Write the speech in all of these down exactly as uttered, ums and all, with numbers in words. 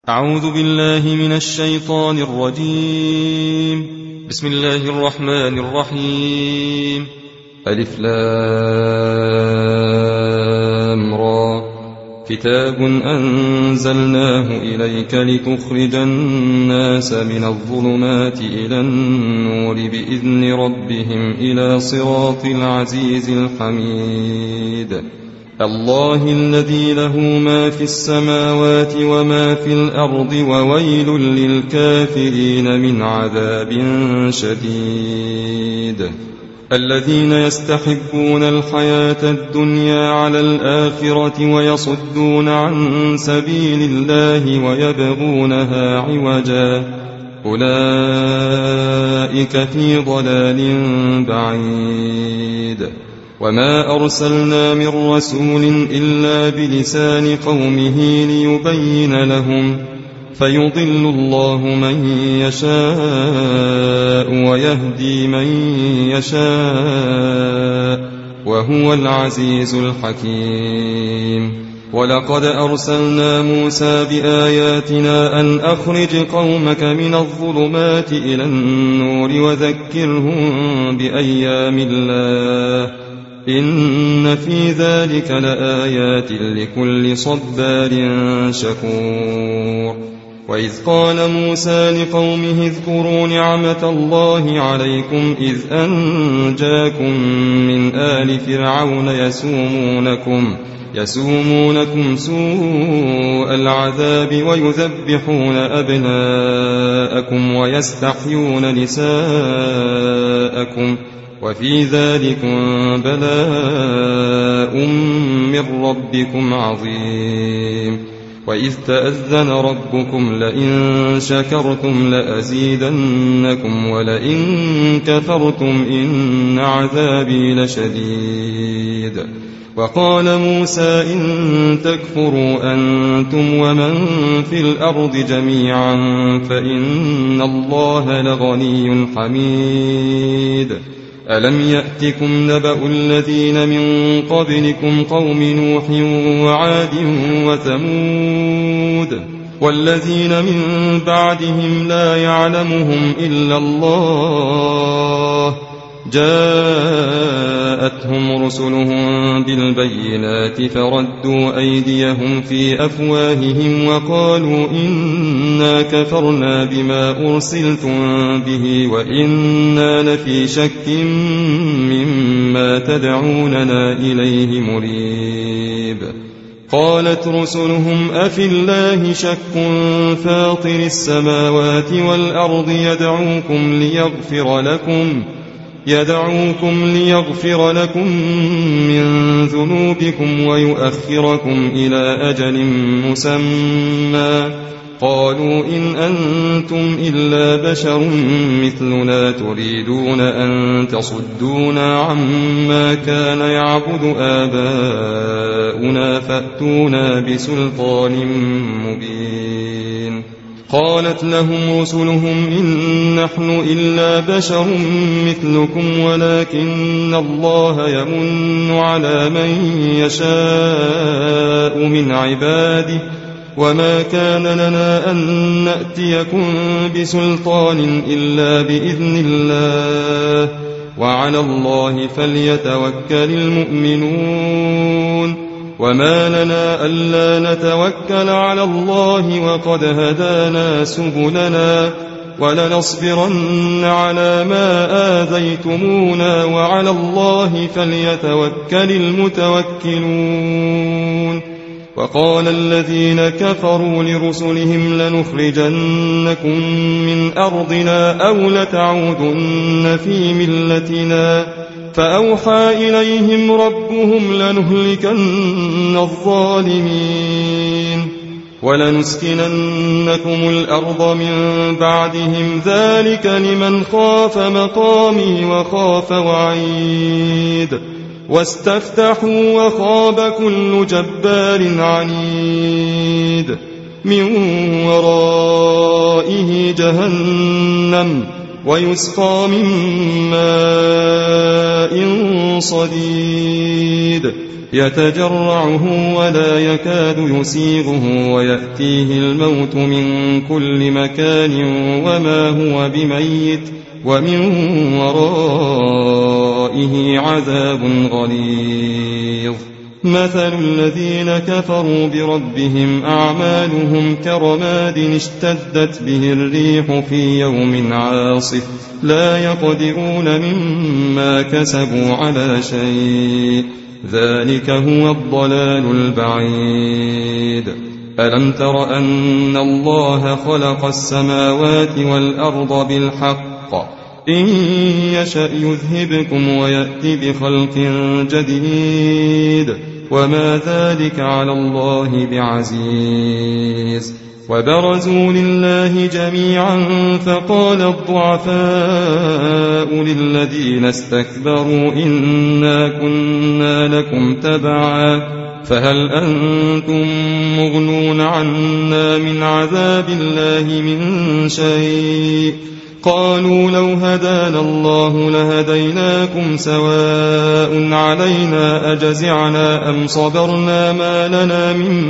أعوذ بالله من الشيطان الرجيم. بسم الله الرحمن الرحيم. ألف لام را. كتاب أنزلناه إليك لتخرج الناس من الظلمات إلى النور بإذن ربهم إلى صراط العزيز الحميد. الله الذي له ما في السماوات وما في الأرض وويل للكافرين من عذاب شديد. الذين يستحبون الحياة الدنيا على الآخرة ويصدون عن سبيل الله ويبغونها عوجا أولئك في ضلال بعيد. وما أرسلنا من رسول إلا بلسان قومه ليبين لهم فيضل الله من يشاء ويهدي من يشاء وهو العزيز الحكيم. ولقد أرسلنا موسى بآياتنا أن أخرج قومك من الظلمات إلى النور وذكرهم بأيام الله إن في ذلك لآيات لكل صبار شكور. وإذ قال موسى لقومه اذكروا نعمة الله عليكم إذ أنجاكم من آل فرعون يسومونكم يسومونكم سوء العذاب ويذبحون أبناءكم ويستحيون نساءكم وفي ذلكم بلاء من ربكم عظيم. وإذ تأذن ربكم لئن شكرتم لأزيدنكم ولئن كفرتم إن عذابي لشديد. وقال موسى إن تكفروا أنتم ومن في الأرض جميعا فإن الله لغني حميد. ألم يأتكم نبأ الذين من قبلكم قوم نوح وعاد وثمود والذين من بعدهم لا يعلمهم إلا الله جاءتهم رسلهم بالبينات فردوا أيديهم في أفواههم وقالوا إنا كفرنا بما أرسلتم به وإنا لفي شك مما تدعوننا إليه مريب. قالت رسلهم أفي الله شك فاطر السماوات والأرض يدعوكم ليغفر لكم يدعوكم ليغفر لكم من ذنوبكم ويؤخركم إلى أجل مسمى قالوا إن أنتم إلا بشر مثلنا تريدون أن تصدونا عما كان يعبد آباؤنا فأتونا بسلطان مبين. قالت لهم رسلهم إن نحن إلا بشر مثلكم ولكن الله يمن على من يشاء من عباده وما كان لنا أن نأتيكم بسلطان إلا بإذن الله وعلى الله فليتوكل المؤمنون. وما لنا ألا نتوكل على الله وقد هدانا سبلنا ولنصبرن على ما آذيتمونا وعلى الله فليتوكل المتوكلون. وقال الذين كفروا لرسلهم لنخرجنكم من أرضنا أو لتعودن في ملتنا فأوحى إليهم ربهم لنهلكن الظالمين ولنسكننكم الأرض من بعدهم ذلك لمن خاف مقامي وخاف وعيد. واستفتحوا وخاب كل جبار عنيد من ورائه جهنم ويسقى من ماء صديد يتجرعه ولا يكاد يسيغه ويأتيه الموت من كل مكان وما هو بميت ومن ورائه عذاب غليظ مثل الذين كفروا بربهم أعمالهم كرماد اشتدت به الريح في يوم عاصف لا يقدرون مما كسبوا على شيء ذلك هو الضلال البعيد ألم تر أن الله خلق السماوات والأرض بالحق إن يشأ يذهبكم ويأتي بخلق جديد وما ذلك على الله بعزيز وبرزوا لله جميعا فقال الضعفاء للذين استكبروا إنا كنا لكم تبعا فهل أنتم مغنون عنا من عذاب الله من شيء قالوا لو هدانا الله لهديناكم سواء علينا أجزعنا أم صبرنا ما لنا من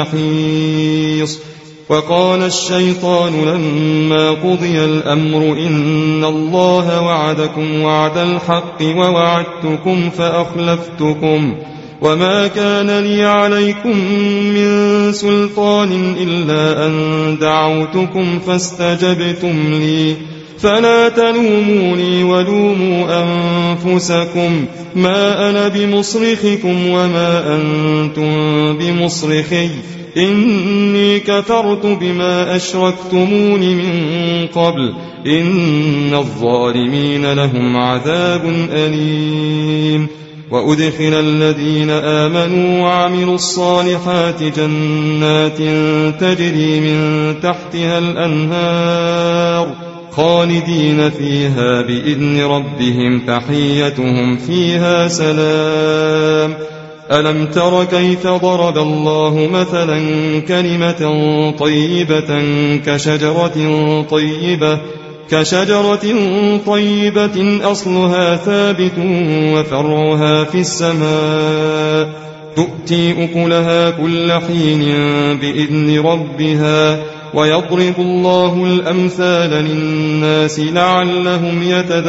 محيص وقال الشيطان لما قضي الأمر إن الله وعدكم وعد الحق ووعدتكم فأخلفتكم وما كان لي عليكم من سلطان إلا أن دعوتكم فاستجبتم لي فلا تلوموني ولوموا أنفسكم ما أنا بمصرخكم وما أنتم بمصرخي إني كفرت بما أشركتمون من قبل إن الظالمين لهم عذاب أليم وأدخل الذين آمنوا وعملوا الصالحات جنات تجري من تحتها الأنهار خالدين فيها بإذن ربهم تحيتهم فيها سلام ألم تر كيف ضرب الله مثلا كلمة طيبة كشجرة طيبة كشجرة طيبة أصلها ثابت وفرعها في السماء تؤتي أكلها كل حين بإذن ربها ويضرب الله الأمثال للناس لعلهم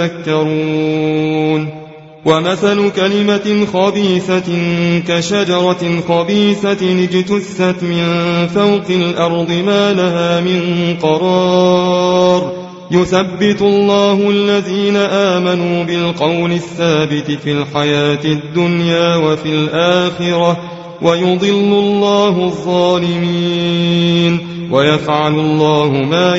يتذكرون ومثل كلمة خبيثة كشجرة خبيثة اجتثت من فوق الأرض ما لها من قرار يثبت الله الذين آمنوا بالقول الثابت في الحياة الدنيا وفي الآخرة ويضل الله الظالمين ويفعل الله ما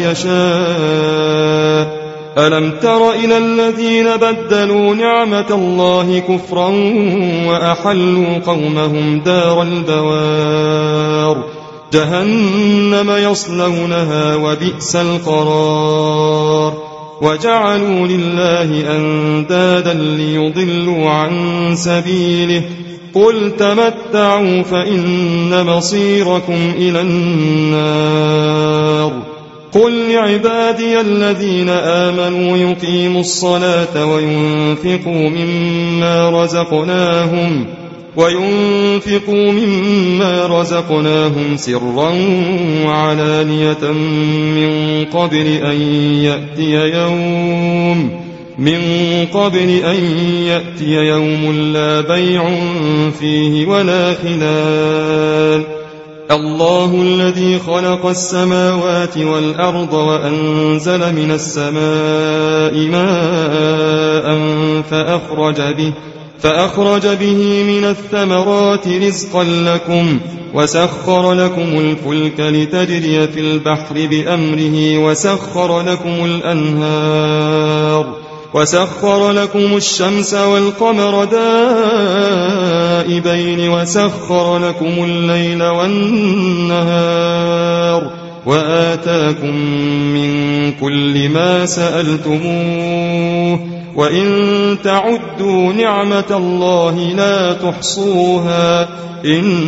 يشاء ألم تر إلى الذين بدلوا نعمة الله كفرا وأحلوا قومهم دار البوار جهنم يصلونها وبئس القرار وجعلوا لله أندادا ليضلوا عن سبيله قل تمتعوا فإن مصيركم إلى النار قل لعبادي الذين آمنوا يقيموا الصلاة وينفقوا مما رزقناهم وينفقوا مما رزقناهم سرا وعلانية من قبل أن يأتي يوم من قبل أن يأتي يوم لا بيع فيه ولا خلال الله الذي خلق السماوات والأرض وأنزل من السماء ماء فأخرج به فأخرج به من الثمرات رزقا لكم وسخر لكم الفلك لتجري في البحر بأمره وسخر لكم الأنهار وسخر لكم الشمس والقمر دائبين وسخر لكم الليل والنهار وآتاكم من كل ما سألتموه وإن تعدوا نعمة الله لا تحصوها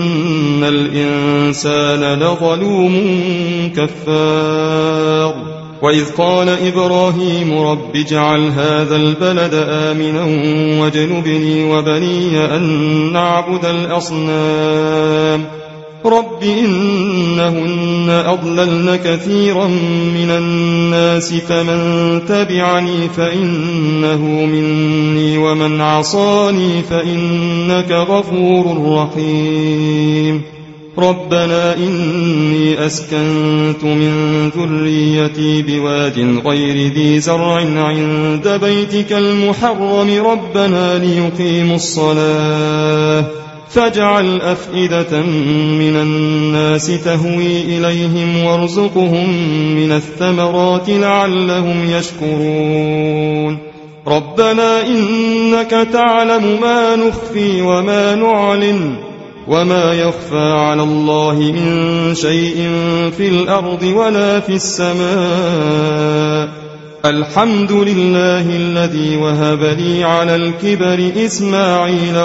إن الإنسان لظلوم كفار وإذ قال إبراهيم رب اجعل هذا البلد آمنا واجنبني وبني أن نعبد الأصنام رب إنهن أضللن كثيرا من الناس فمن تبعني فإنه مني ومن عصاني فإنك غفور رحيم ربنا إني أسكنت من ذريتي بواد غير ذي زرع عند بيتك المحرم ربنا ليقيموا الصلاة فاجعل أفئدة من الناس تهوي إليهم وارزقهم من الثمرات لعلهم يشكرون ربنا إنك تعلم ما نخفي وما نعلن وما يخفى على الله من شيء في الأرض ولا في السماء الحمد لله الذي وهب لي على الكبر إسماعيل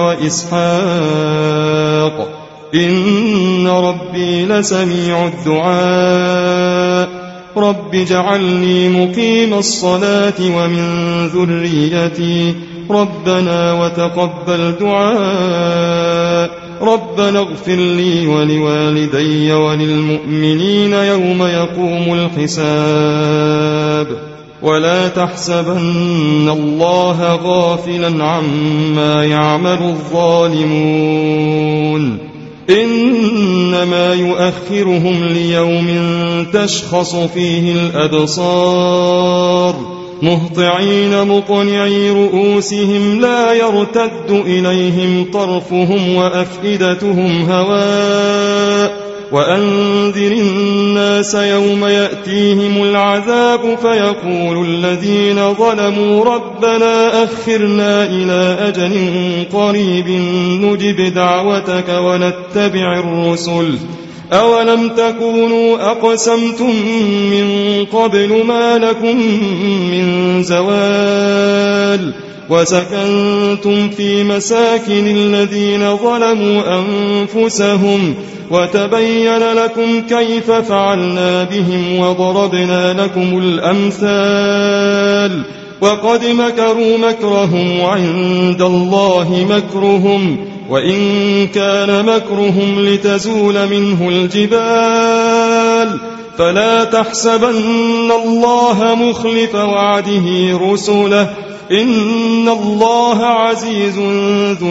وإسحاق إن ربي لسميع الدعاء رب اجعلني مقيم الصلاة ومن ذريتي ربنا وتقبل دعاء ربنا اغفر لي ولوالدي وللمؤمنين يوم يقوم الحساب ولا تحسبن الله غافلا عما يعمل الظالمون إنما يؤخرهم ليوم تشخص فيه الأبصار مهطعين مقنعي رؤوسهم لا يرتد إليهم طرفهم وأفئدتهم هواء وأنذر الناس يوم يأتيهم العذاب فيقول الذين ظلموا ربنا أخرنا إلى أجل قريب نجب دعوتك ونتبع الرسل أولم تكونوا أقسمتم من قبل ما لكم من زوال وسكنتم في مساكن الذين ظلموا أنفسهم وتبين لكم كيف فعلنا بهم وضربنا لكم الأمثال وقد مكروا مكرهم وعند الله مكرهم وإن كان مكرهم لتزول منه الجبال فلا تحسبن الله مخلف وعده رسله إن الله عزيز ذو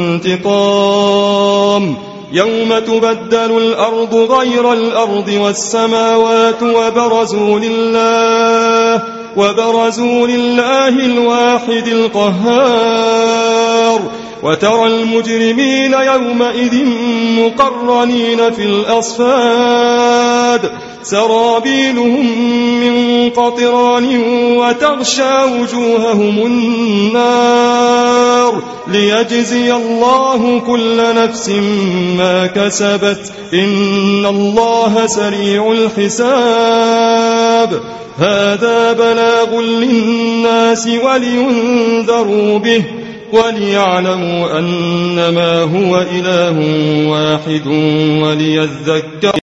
انتقام يوم تبدل الأرض غير الأرض والسماوات وبرزوا لله وبرزوا لله الواحد القهار وترى المجرمين يومئذ مقرنين في الأصفاد سرابيلهم من قطران وتغشى وجوههم النار ليجزي الله كل نفس ما كسبت إن الله سريع الحساب هذا بلاغ للناس ولينذروا به وليعلموا أنما هو إله واحد وليذكر